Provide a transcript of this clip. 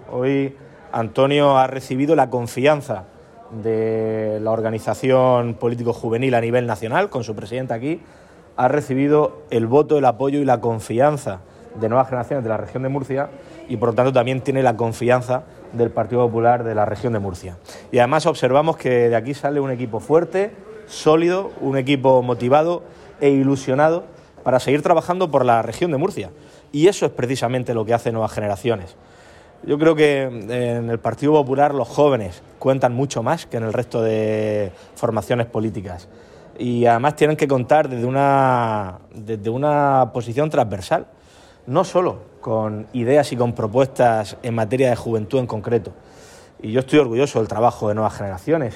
Hoy Antonio ha recibido la confianza de la organización político-juvenil a nivel nacional, con su presidenta aquí, ha recibido el voto, el apoyo y la confianza de Nuevas Generaciones de la región de Murcia y por lo tanto también tiene la confianza del Partido Popular de la región de Murcia. Y además observamos que de aquí sale un equipo fuerte, sólido, un equipo motivado e ilusionado para seguir trabajando por la región de Murcia. Y eso es precisamente lo que hace Nuevas Generaciones. Yo creo que en el Partido Popular los jóvenes cuentan mucho más que en el resto de formaciones políticas y además tienen que contar desde una posición transversal, no solo con ideas y con propuestas en materia de juventud en concreto. Y yo estoy orgulloso del trabajo de Nuevas Generaciones